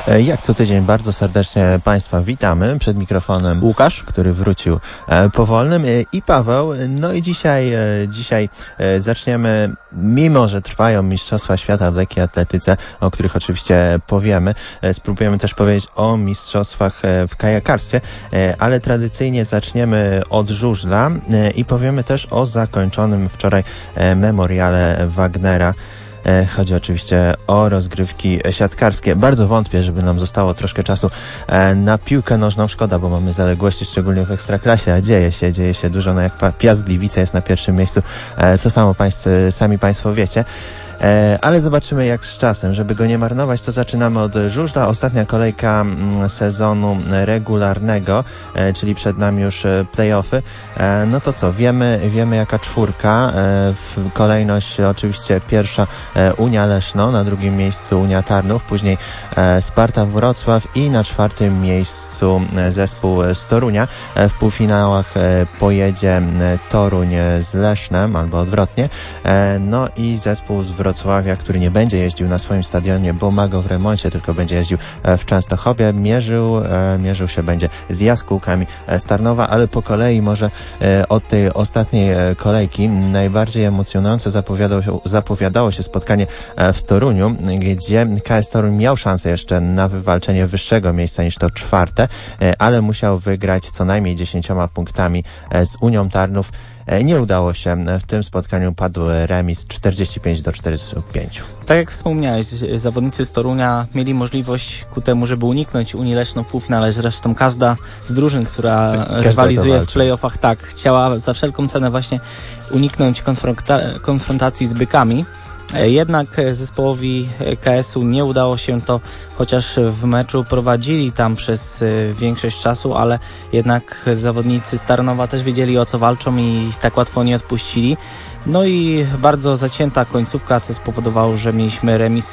Jak co tydzień bardzo serdecznie Państwa witamy. Przed mikrofonem Łukasz, który wrócił po wolnym, i Paweł. No i dzisiaj zaczniemy, mimo że trwają Mistrzostwa Świata w lekkiej atletyce, o których oczywiście powiemy. Spróbujemy też powiedzieć o mistrzostwach w kajakarstwie, ale tradycyjnie zaczniemy od żużla i powiemy też o zakończonym wczoraj memoriale Wagnera. Chodzi oczywiście o rozgrywki siatkarskie. Bardzo wątpię, żeby nam zostało troszkę czasu na piłkę nożną. Szkoda, bo mamy zaległości, szczególnie w Ekstraklasie, a dzieje się dużo. No jak Piast Gliwice jest na pierwszym miejscu, to samo sami Państwo wiecie. Ale zobaczymy jak z czasem. Żeby go nie marnować, to zaczynamy od żużla. Ostatnia kolejka sezonu regularnego, czyli przed nami już play-offy. No to co? Wiemy jaka czwórka. Kolejność oczywiście pierwsza Unia Leszno, na drugim miejscu Unia Tarnów, później Sparta Wrocław i na czwartym miejscu zespół z Torunia. W półfinałach pojedzie Toruń z Lesznem, albo odwrotnie. No i zespół z Wrocławia, który nie będzie jeździł na swoim stadionie, bo ma go w remoncie, tylko będzie jeździł w Częstochowie, mierzył się będzie z Jaskółkami z Tarnowa, ale po kolei może od tej ostatniej kolejki najbardziej emocjonujące zapowiadało się spotkanie w Toruniu, gdzie KS Toruń miał szansę jeszcze na wywalczenie wyższego miejsca niż to czwarte, ale musiał wygrać co najmniej 10 punktami z Unią Tarnów. Nie udało się. W tym spotkaniu padł remis 45-45. tak jak wspomniałeś, zawodnicy z Torunia mieli możliwość ku temu, żeby uniknąć Unii Leszno w półfinale. Zresztą każda z drużyn, która rywalizuje w play-offach, chciała za wszelką cenę właśnie uniknąć konfrontacji z Bykami. Jednak zespołowi KS-u nie udało się to, chociaż w meczu prowadzili tam przez większość czasu, ale jednak zawodnicy z Tarnowa też wiedzieli, o co walczą i tak łatwo nie odpuścili. No i bardzo zacięta końcówka, co spowodowało, że mieliśmy remis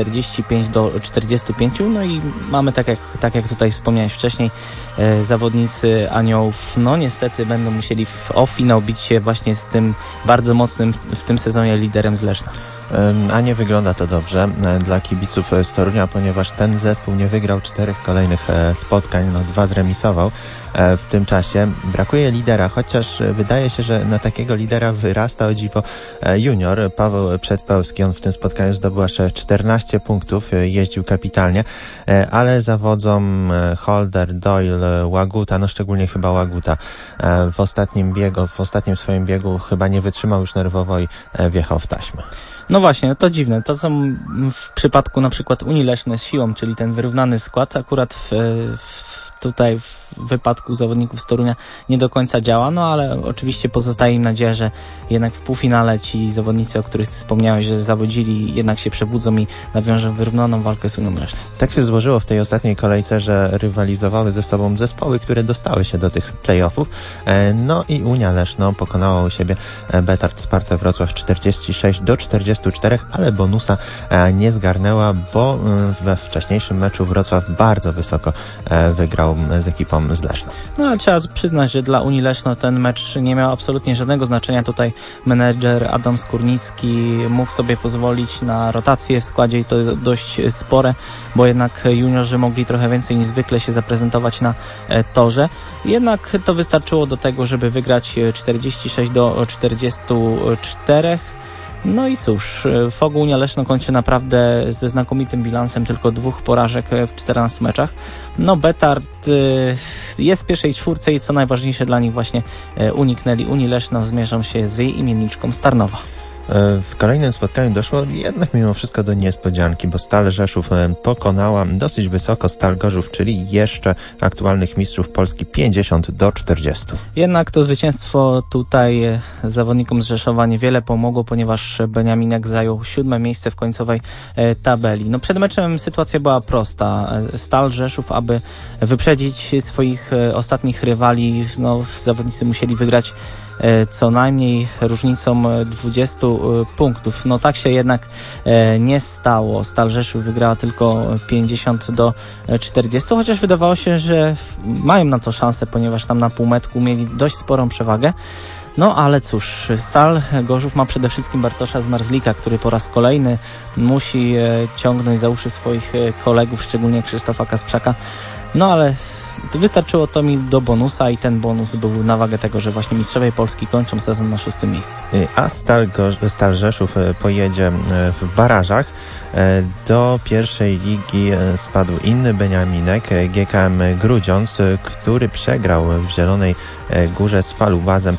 45-45. No i mamy, tak jak tutaj wspomniałeś wcześniej, zawodnicy Aniołów, no niestety będą musieli w finał bić się właśnie z tym bardzo mocnym w tym sezonie liderem z Leszna. A nie wygląda to dobrze dla kibiców z Torunia, ponieważ ten zespół nie wygrał 4 kolejnych spotkań, 2 zremisował w tym czasie. Brakuje lidera, chociaż wydaje się, że na takiego lidera wyrasta o dziwo junior Paweł Przedpełski. On w tym spotkaniu zdobył aż 14 punktów, jeździł kapitalnie, ale zawodzą Holder, Doyle, Łaguta, no szczególnie chyba Łaguta w ostatnim swoim biegu chyba nie wytrzymał już nerwowo i wjechał w taśmę. No właśnie, to dziwne. To, co w przypadku na przykład Unii Leszno z siłą, czyli ten wyrównany skład, akurat tutaj w wypadku zawodników z Torunia nie do końca działa, no ale oczywiście pozostaje im nadzieja, że jednak w półfinale ci zawodnicy, o których wspomniałeś, że zawodzili, jednak się przebudzą i nawiążą wyrównaną walkę z Unią Leszno. Tak się złożyło w tej ostatniej kolejce, że rywalizowały ze sobą zespoły, które dostały się do tych play-offów. No i Unia Leszno pokonała u siebie Betard Spartę Wrocław 46-44, ale bonusa nie zgarnęła, bo we wcześniejszym meczu Wrocław bardzo wysoko wygrał z ekipą z Leszna. No ale trzeba przyznać, że dla Unii Leszno ten mecz nie miał absolutnie żadnego znaczenia. Tutaj menedżer Adam Skórnicki mógł sobie pozwolić na rotację w składzie i to dość spore, bo jednak juniorzy mogli trochę więcej niż zwykle się zaprezentować na torze. Jednak to wystarczyło do tego, żeby wygrać 46-44. No i cóż, FOG Unia Leszno kończy naprawdę ze znakomitym bilansem, tylko 2 porażek w 14 meczach. No Betard jest w pierwszej czwórce i co najważniejsze dla nich właśnie uniknęli Unii Leszno, zmierzą się z jej imienniczką z Tarnowa. W kolejnym spotkaniu doszło jednak mimo wszystko do niespodzianki, bo Stal Rzeszów pokonała dosyć wysoko Stal Gorzów, czyli jeszcze aktualnych mistrzów Polski 50-40. Jednak to zwycięstwo tutaj zawodnikom z Rzeszowa niewiele pomogło, ponieważ Beniaminek zajął 7. miejsce w końcowej tabeli. No przed meczem sytuacja była prosta. Stal Rzeszów, aby wyprzedzić swoich ostatnich rywali, zawodnicy musieli wygrać co najmniej różnicą 20 punktów. No tak się jednak nie stało. Stal Rzeszów wygrała tylko 50-40, chociaż wydawało się, że mają na to szansę, ponieważ tam na półmetku mieli dość sporą przewagę. No ale cóż, Stal Gorzów ma przede wszystkim Bartosza Zmarzlika, który po raz kolejny musi ciągnąć za uszy swoich kolegów, szczególnie Krzysztofa Kasprzaka. No ale wystarczyło to mi do bonusa i ten bonus był na wagę tego, że właśnie mistrzowie Polski kończą sezon na 6. miejscu. A Stal Rzeszów pojedzie w barażach. Do pierwszej ligi spadł inny Beniaminek, GKM Grudziądz, który przegrał w Zielonej Górze z Falubazem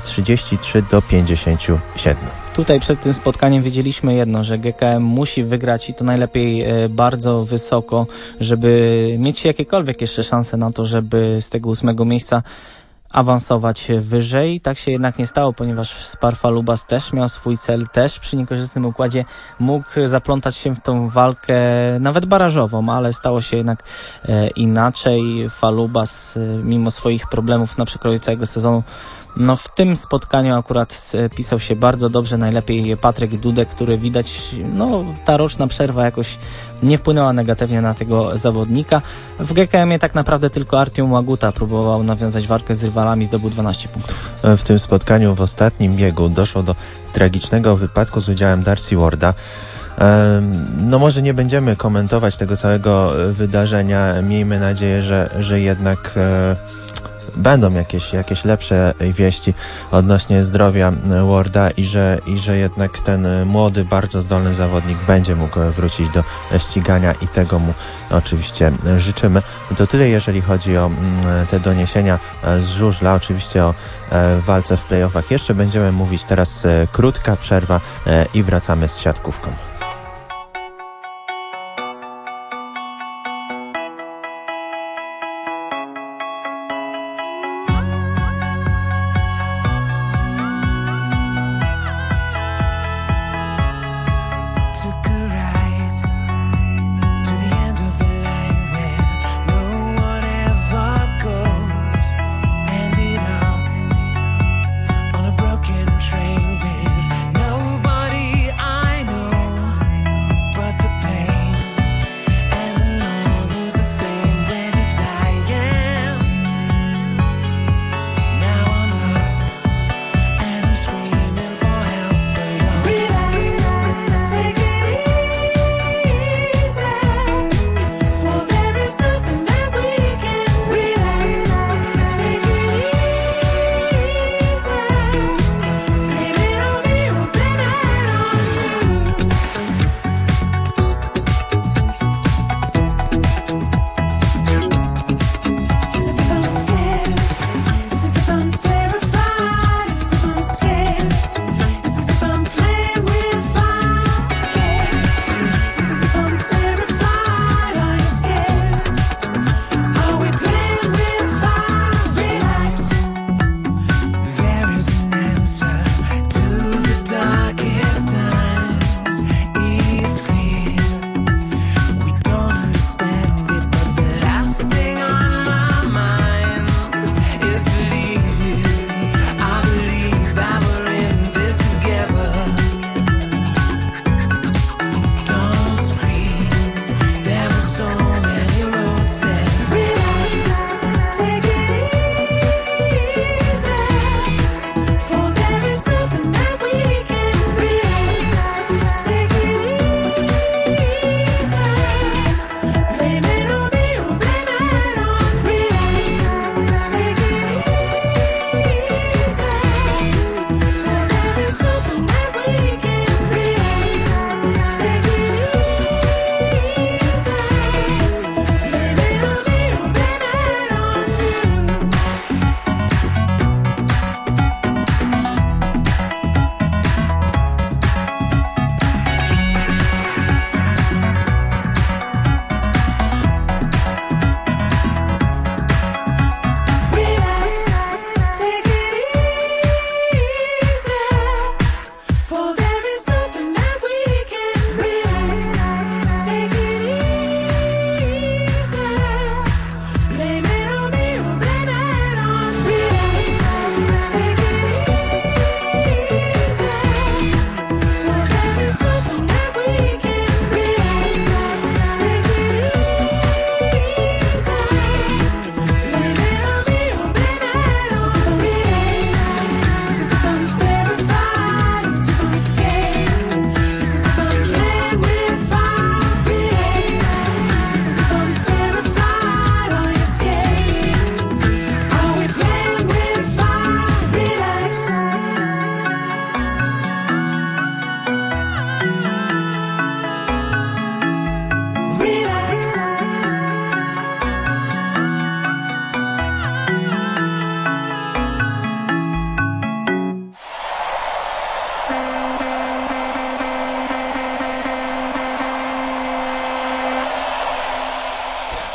33-57. Tutaj przed tym spotkaniem wiedzieliśmy jedno, że GKM musi wygrać i to najlepiej bardzo wysoko, żeby mieć jakiekolwiek jeszcze szanse na to, żeby z tego 8. miejsca awansować wyżej. Tak się jednak nie stało, ponieważ Spar Falubas też miał swój cel, też przy niekorzystnym układzie mógł zaplątać się w tą walkę nawet barażową, ale stało się jednak inaczej. Falubas mimo swoich problemów na przekroju całego sezonu, no w tym spotkaniu akurat pisał się bardzo dobrze, najlepiej Patryk Dudek, który widać, no ta roczna przerwa jakoś nie wpłynęła negatywnie na tego zawodnika. W GKM-ie tak naprawdę tylko Artiom Łaguta próbował nawiązać walkę z rywalami, zdobył 12 punktów. W tym spotkaniu w ostatnim biegu doszło do tragicznego wypadku z udziałem Darcy Warda. No może nie będziemy komentować tego całego wydarzenia, miejmy nadzieję, że jednak będą jakieś lepsze wieści odnośnie zdrowia Warda i że jednak ten młody, bardzo zdolny zawodnik będzie mógł wrócić do ścigania i tego mu oczywiście życzymy. To tyle, jeżeli chodzi o te doniesienia z żużla, oczywiście o walce w playoffach. Jeszcze będziemy mówić teraz krótka przerwa i wracamy z siatkówką. On a broken train with nobody I know.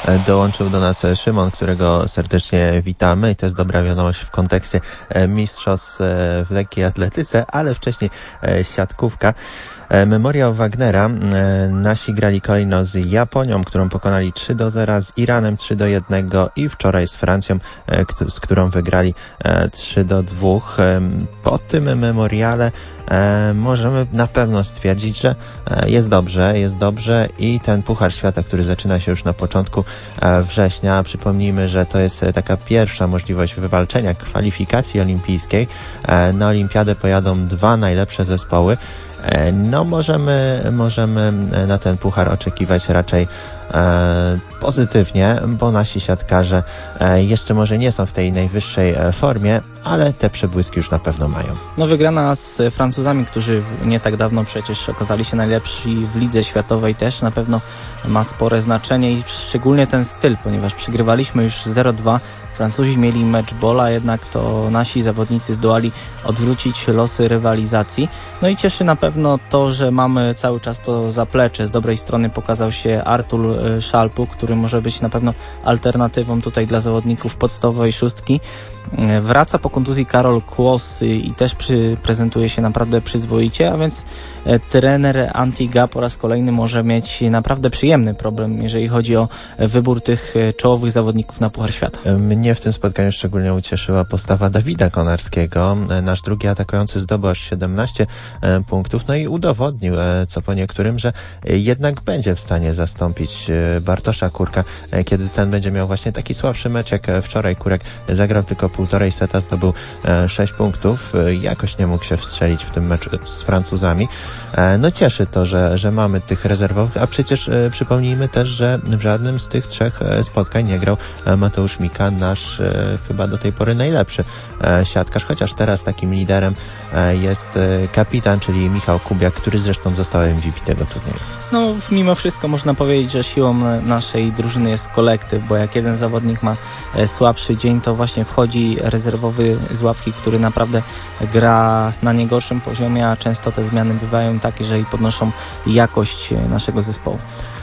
dołączył do nas Szymon, którego serdecznie witamy i to jest dobra wiadomość w kontekście mistrzostw w lekkiej atletyce, ale wcześniej siatkówka. Memoriał Wagnera. Nasi grali kolejno z Japonią, którą pokonali 3-0, z Iranem 3-1 i wczoraj z Francją, z którą wygrali 3-2. Po tym memoriale możemy na pewno stwierdzić, że jest dobrze i ten Puchar Świata, który zaczyna się już na początku września, przypomnijmy, że to jest taka pierwsza możliwość wywalczenia kwalifikacji olimpijskiej. Na olimpiadę pojadą 2 najlepsze zespoły. No możemy na ten puchar oczekiwać raczej pozytywnie, bo nasi siatkarze jeszcze może nie są w tej najwyższej formie, ale te przebłyski już na pewno mają. No wygrana z Francuzami, którzy nie tak dawno przecież okazali się najlepsi w lidze światowej, też na pewno ma spore znaczenie i szczególnie ten styl, ponieważ przegrywaliśmy już 0-2. Francuzi mieli matchballa, jednak to nasi zawodnicy zdołali odwrócić losy rywalizacji. No i cieszy na pewno to, że mamy cały czas to zaplecze. Z dobrej strony pokazał się Artur Szalpuk, który może być na pewno alternatywą tutaj dla zawodników podstawowej szóstki. Wraca po kontuzji Karol Kłos i też prezentuje się naprawdę przyzwoicie, a więc trener Antiga po raz kolejny może mieć naprawdę przyjemny problem, jeżeli chodzi o wybór tych czołowych zawodników na Puchar Świata. Mnie w tym spotkaniu szczególnie ucieszyła postawa Dawida Konarskiego. Nasz drugi atakujący zdobył aż 17 punktów, no i udowodnił, co po niektórym, że jednak będzie w stanie zastąpić Bartosza Kurka, kiedy ten będzie miał właśnie taki słabszy mecz jak wczoraj. Kurek zagrał tylko 1,5 seta, zdobył 6 punktów. Jakoś nie mógł się wstrzelić w tym meczu z Francuzami. No cieszy to, że mamy tych rezerwowych, a przecież przypomnijmy też, że w żadnym z tych 3 spotkań nie grał Mateusz Mika, nasz chyba do tej pory najlepszy siatkarz, chociaż teraz takim liderem jest kapitan, czyli Michał Kubiak, który zresztą został MVP tego turnieju. No mimo wszystko można powiedzieć, że siłą naszej drużyny jest kolektyw, bo jak jeden zawodnik ma słabszy dzień, to właśnie wchodzi rezerwowy z ławki, który naprawdę gra na niegorszym poziomie, a często te zmiany bywają takie, że i podnoszą jakość naszego zespołu.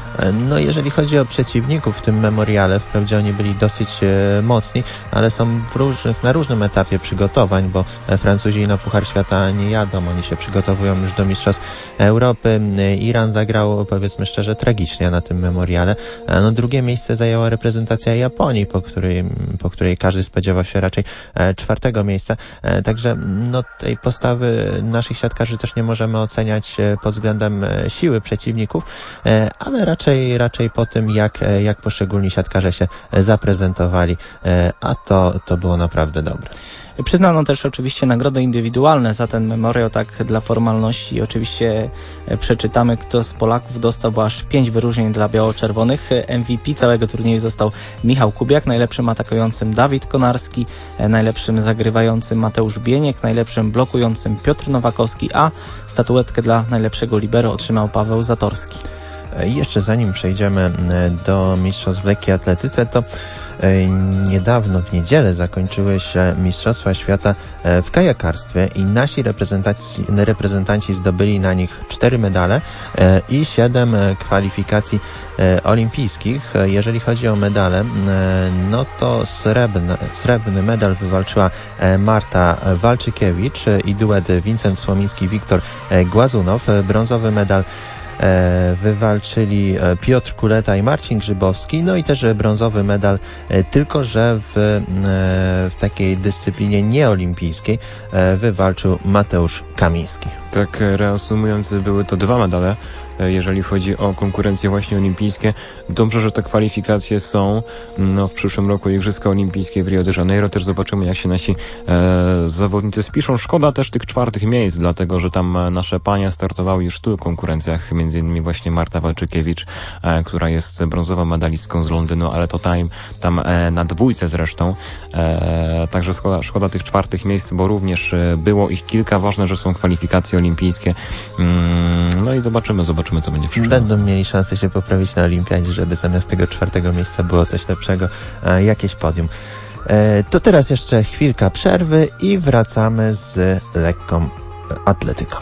No jeżeli chodzi o przeciwników w tym memoriale, wprawdzie oni byli dosyć mocni, ale są na różnym etapie przygotowań, bo Francuzi na Puchar Świata nie jadą, oni się przygotowują już do Mistrzostw Europy. Iran zagrał, powiedzmy szczerze, tragicznie na tym memoriale. No, drugie miejsce zajęła reprezentacja Japonii, po której każdy spodziewał się raczej 4. miejsca. Także no, tej postawy naszych siatkarzy też nie możemy oceniać pod względem siły przeciwników, ale raczej po tym, jak poszczególni siatkarze się zaprezentowali, a to było naprawdę dobre. Przyznano też oczywiście nagrody indywidualne za ten memoriał, tak dla formalności. Oczywiście przeczytamy, kto z Polaków dostał, bo aż 5 wyróżnień dla biało-czerwonych. MVP całego turnieju został Michał Kubiak, najlepszym atakującym Dawid Konarski, najlepszym zagrywającym Mateusz Bieniek, najlepszym blokującym Piotr Nowakowski, a statuetkę dla najlepszego libero otrzymał Paweł Zatorski. Jeszcze zanim przejdziemy do mistrzostw w lekkiej atletyce, to niedawno w niedzielę zakończyły się Mistrzostwa Świata w kajakarstwie i nasi reprezentanci zdobyli na nich 4 medale i 7 kwalifikacji olimpijskich. Jeżeli chodzi o medale, no to srebrny medal wywalczyła Marta Walczykiewicz i duet Wincent Słomiński-Wiktor Głazunow. Brązowy medal wywalczyli Piotr Kuleta i Marcin Grzybowski, no i też brązowy medal, tylko że w takiej dyscyplinie nieolimpijskiej wywalczył Mateusz Kamiński. Tak reasumując, były to 2 medale, jeżeli chodzi o konkurencje właśnie olimpijskie. Dobrze, że te kwalifikacje są. No, w przyszłym roku Igrzyska Olimpijskie w Rio de Janeiro. Też zobaczymy, jak się nasi zawodnicy spiszą. Szkoda też tych 4 miejsc, dlatego że tam nasze panie startowały już w tylu konkurencjach, między innymi właśnie Marta Walczykiewicz, która jest brązową medalistką z Londynu, ale to tam na 2 zresztą. Także szkoda tych 4 miejsc, bo również było ich kilka. Ważne, że są kwalifikacje olimpijskie. No i zobaczymy, co będzie w przyszłym. Będą mieli szansę się poprawić na olimpiadzie, żeby zamiast tego 4. miejsca było coś lepszego, jakieś podium. To teraz jeszcze chwilka przerwy i wracamy z lekką atletyką.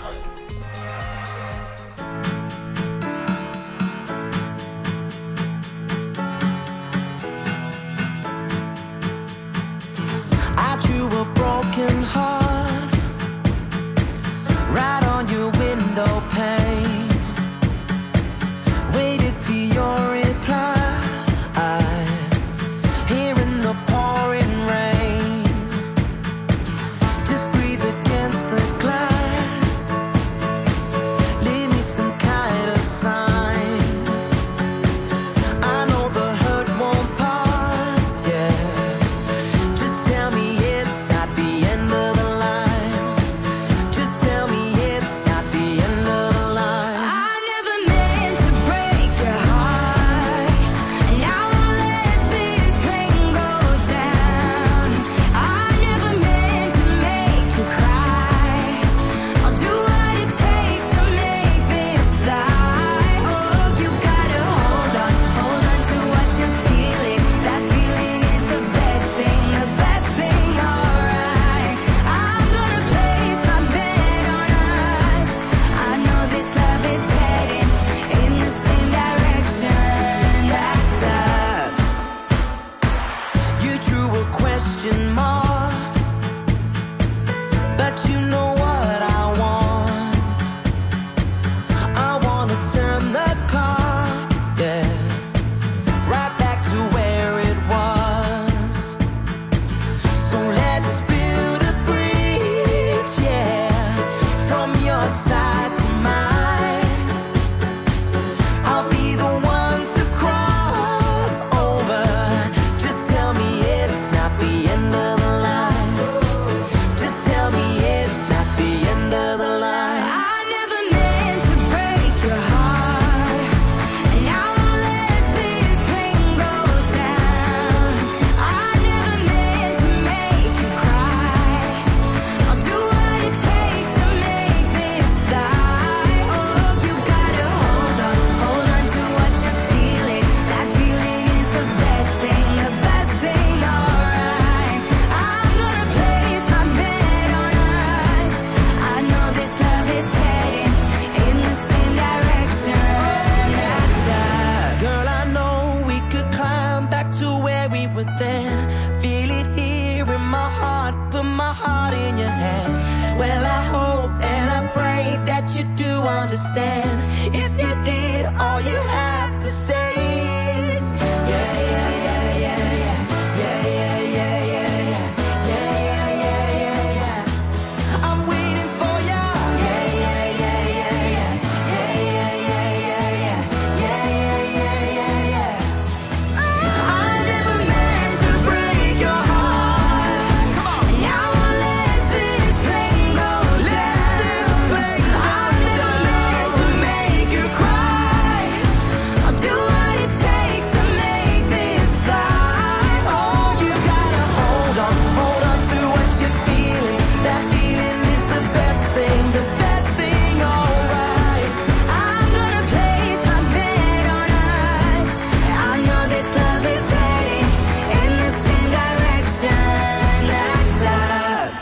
understand. If you did, all you have to say is yeah, yeah, yeah, yeah, yeah, yeah, yeah, yeah, yeah, yeah, yeah, yeah, yeah, yeah. I'm waiting for you. Yeah, yeah, yeah, yeah, yeah, yeah, yeah, yeah, yeah, yeah, yeah, yeah, yeah, yeah. I never meant to break your heart. And I won't let this flame go down. I never meant to make you cry. I'll do what it takes to make this fly. Oh, you gotta hold on to what you're feeling. That feeling is the best thing, alright. I'm gonna place my bet on us. I know this love is heading in the same direction as us.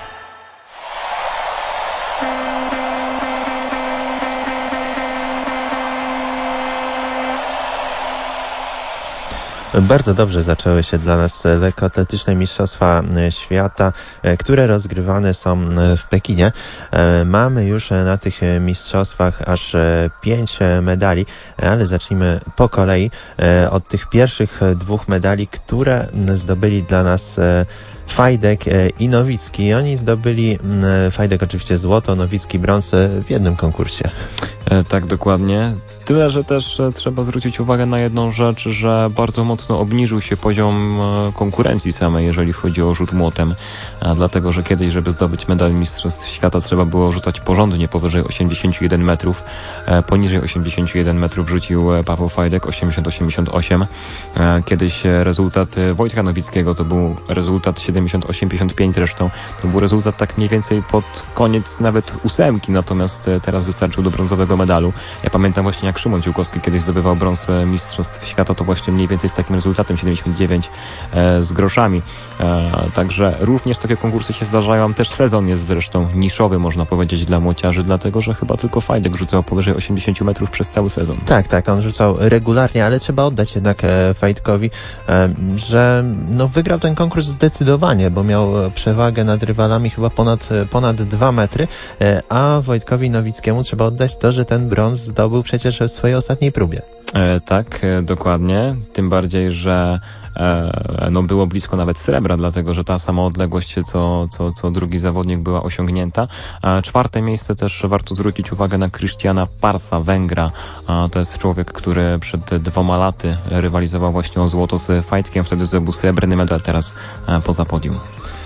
Bardzo dobrze zaczęły się dla nas lekkoatletyczne Mistrzostwa Świata, które rozgrywane są w Pekinie. Mamy już na tych mistrzostwach aż 5 medali, ale zacznijmy po kolei od tych pierwszych 2 medali, które zdobyli dla nas Fajdek i Nowicki. Oni zdobyli, Fajdek oczywiście złoto, Nowicki brąz w jednym konkursie. Tak, dokładnie. Tyle, że też trzeba zwrócić uwagę na jedną rzecz, że bardzo mocno obniżył się poziom konkurencji samej, jeżeli chodzi o rzut młotem. Dlatego, że kiedyś, żeby zdobyć medal Mistrzostw Świata, trzeba było rzucać porządnie powyżej 81 metrów. Poniżej 81 metrów rzucił Paweł Fajdek, 80-88. Kiedyś rezultat Wojtka Nowickiego to był rezultat 78-55 zresztą. To był rezultat tak mniej więcej pod koniec nawet 8, natomiast teraz wystarczył do brązowego medalu. Ja pamiętam właśnie, jak Szymon Ciłkowski kiedyś zdobywał brąz Mistrzostw Świata, to właśnie mniej więcej z takim rezultatem 79 z groszami. Także również takie konkursy się zdarzają. Też sezon jest zresztą niszowy, można powiedzieć, dla młociarzy, dlatego że chyba tylko Fajdek rzucał powyżej 80 metrów przez cały sezon. Tak, on rzucał regularnie, ale trzeba oddać jednak Fajdkowi, że wygrał ten konkurs zdecydowanie, bo miał przewagę nad rywalami chyba ponad 2 metry, a Wojtkowi Nowickiemu trzeba oddać to, że ten brąz zdobył przecież w swojej ostatniej próbie. Tak, dokładnie. Tym bardziej, że było blisko nawet srebra, dlatego że ta sama odległość co drugi zawodnik była osiągnięta. 4. miejsce też warto zwrócić uwagę na Krystiana Parsa, Węgra. To jest człowiek, który przed 2 laty rywalizował właśnie o złoto z Fajdkiem, wtedy zdobył srebrny medal, teraz poza podium.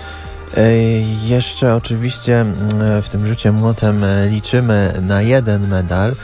Jeszcze oczywiście w tym rzucie młotem liczymy na 1 medal,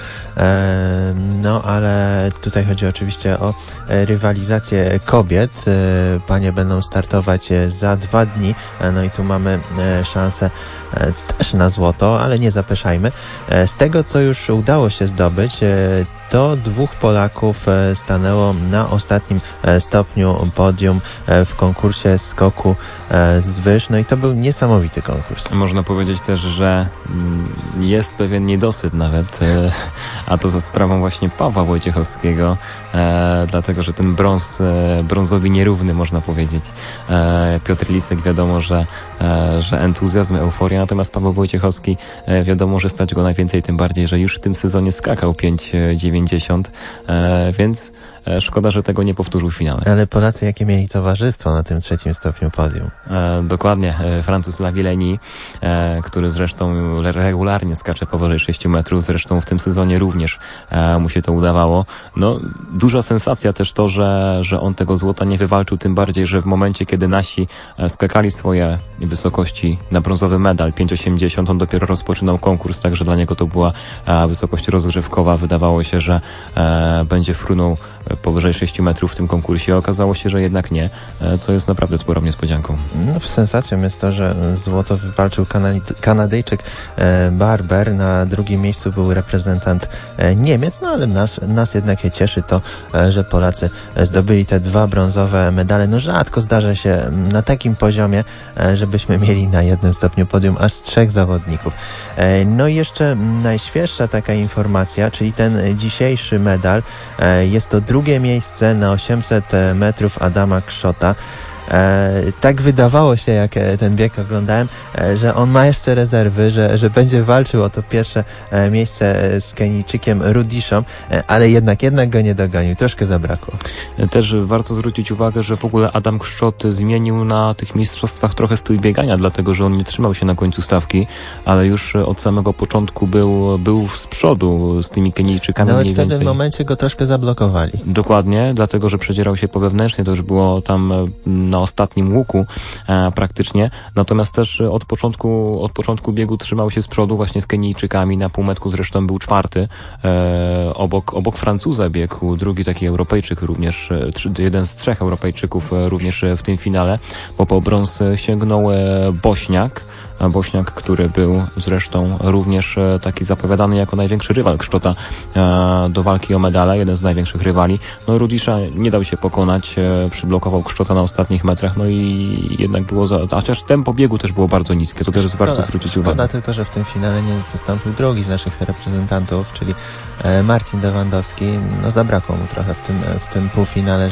ale tutaj chodzi oczywiście o rywalizację kobiet. Panie będą startować za 2 dni, i tu mamy szansę też na złoto, ale nie zapeszajmy. Z tego, co już udało się zdobyć, to 2 Polaków stanęło na ostatnim stopniu podium w konkursie skoku z wyż. I to był niesamowity konkurs. Można powiedzieć też, że jest pewien niedosyt nawet, a to za sprawą właśnie Pawła Wojciechowskiego, dlatego, że ten brązowi nierówny, można powiedzieć. Piotr Lisek, wiadomo, że entuzjazm, euforia, natomiast Paweł Wojciechowski, wiadomo, że stać go najwięcej, tym bardziej, że już w tym sezonie skakał 5,90, więc szkoda, że tego nie powtórzył w finale. Ale Polacy jakie mieli towarzystwo na tym 3. stopniu podium? Dokładnie. Francuz Lavillenie, który zresztą regularnie skacze powyżej 6 metrów, zresztą w tym sezonie również mu się to udawało. Duża sensacja też to, że on tego złota nie wywalczył, tym bardziej, że w momencie, kiedy nasi skakali swoje wysokości na brązowy medal 5,80, on dopiero rozpoczynał konkurs, także dla niego to była wysokość rozgrzewkowa. Wydawało się, że będzie frunął powyżej 6 metrów w tym konkursie. Okazało się, że jednak nie, co jest naprawdę sporą niespodzianką. Sensacją jest to, że złoto wywalczył Kanadyjczyk Barber. Na 2. miejscu był reprezentant Niemiec, ale nas jednak cieszy to, że Polacy zdobyli te 2 brązowe medale. Rzadko zdarza się na takim poziomie, żebyśmy mieli na 1 stopniu podium aż 3 zawodników. I jeszcze najświeższa taka informacja, czyli ten dzisiejszy medal. Jest to 2. miejsce na 800 metrów Adama Krzota. Tak wydawało się, jak ten bieg oglądałem, że on ma jeszcze rezerwy, że będzie walczył o to pierwsze miejsce z Kenijczykiem Rudiszą, ale jednak go nie dogonił. Troszkę zabrakło. Też warto zwrócić uwagę, że w ogóle Adam Kszczot zmienił na tych mistrzostwach trochę styl biegania, dlatego że on nie trzymał się na końcu stawki, ale już od samego początku był z przodu z tymi Kenijczykami. Nawet w pewnym momencie go troszkę zablokowali. Dokładnie, dlatego że przedzierał się po wewnętrznie, to już było tam na ostatnim łuku praktycznie, natomiast też od początku biegu trzymał się z przodu właśnie z Kenijczykami, na półmetku zresztą był czwarty, obok Francuza biegł drugi taki Europejczyk również, jeden z trzech Europejczyków również w tym finale, bo po brąz sięgnął Bośniak, który był zresztą również taki zapowiadany jako największy rywal Kszczota do walki o medale, jeden z największych rywali. No Rudisza nie dał się pokonać, przyblokował Kszczota na ostatnich metrach, no i jednak było a chociaż tempo biegu też było bardzo niskie, to też warto zwrócić uwagę. Szkoda tylko, że w tym finale nie wystąpił drugi z naszych reprezentantów, czyli Marcin Lewandowski. No zabrakło mu trochę w tym półfinale,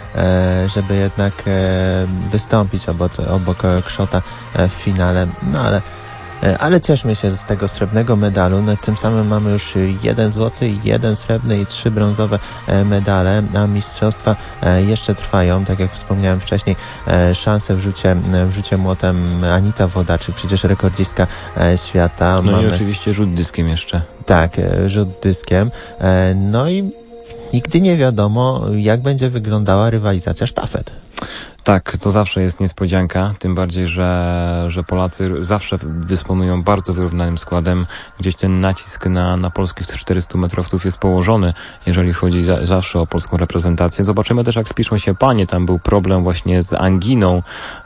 żeby jednak wystąpić obok Kszczota w finale. No ale cieszmy się z tego srebrnego medalu. No, tym samym mamy już 1 złoty, 1 srebrny i 3 brązowe medale, a mistrzostwa jeszcze trwają. Tak jak wspomniałem wcześniej, szanse w rzucie młotem Anita Włodarczyk, przecież rekordzistka świata. No i oczywiście rzut dyskiem jeszcze. Tak, rzut dyskiem. No i nigdy nie wiadomo, jak będzie wyglądała rywalizacja sztafet. Tak, to zawsze jest niespodzianka, tym bardziej, że Polacy zawsze dysponują bardzo wyrównanym składem. Gdzieś ten nacisk na polskich 400 metrowców jest położony, jeżeli chodzi zawsze o polską reprezentację. Zobaczymy też, jak spiszą się panie. Tam był problem właśnie z anginą.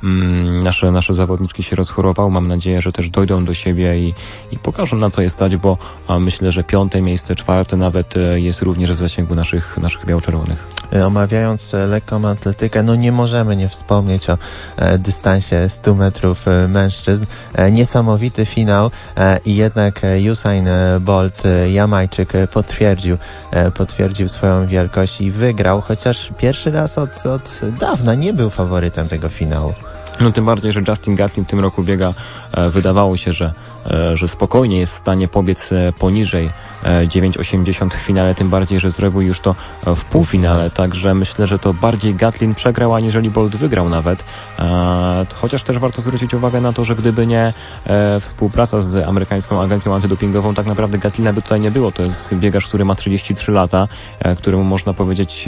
Nasze zawodniczki się rozchorowały. Mam nadzieję, że też dojdą do siebie i pokażą, na co je stać, bo myślę, że 5. miejsce, 4. nawet jest również w zasięgu naszych biało-czerwonych. Omawiając lekką atletykę, no nie możemy nie wspomnieć o dystansie 100 metrów mężczyzn. Niesamowity finał i jednak Usain Bolt, Jamajczyk, potwierdził swoją wielkość i wygrał, chociaż pierwszy raz od dawna nie był faworytem tego finału. No tym bardziej, że Justin Gatlin w tym roku biega, wydawało się, że spokojnie jest w stanie pobiec poniżej 9,80 w finale, tym bardziej, że zrobił już to w półfinale, także myślę, że to bardziej Gatlin przegrał, aniżeli Bolt wygrał nawet. Chociaż też warto zwrócić uwagę na to, że gdyby nie współpraca z amerykańską agencją antydopingową, tak naprawdę Gatlina by tutaj nie było. To jest biegacz, który ma 33 lata, któremu można powiedzieć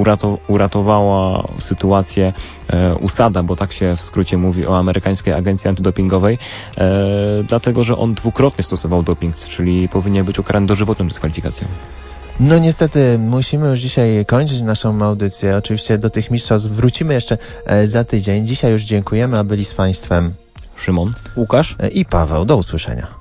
uratowała sytuację USADA, bo tak się w skrócie mówi o amerykańskiej agencji antydopingowej, dlatego, że on dwukrotnie stosował doping, czyli powinien być ukarany dożywotną dyskwalifikacją. No niestety musimy już dzisiaj kończyć naszą audycję. Oczywiście do tych mistrzostw wrócimy jeszcze za tydzień. Dzisiaj już dziękujemy, a byli z Państwem Szymon, Łukasz i Paweł. Do usłyszenia.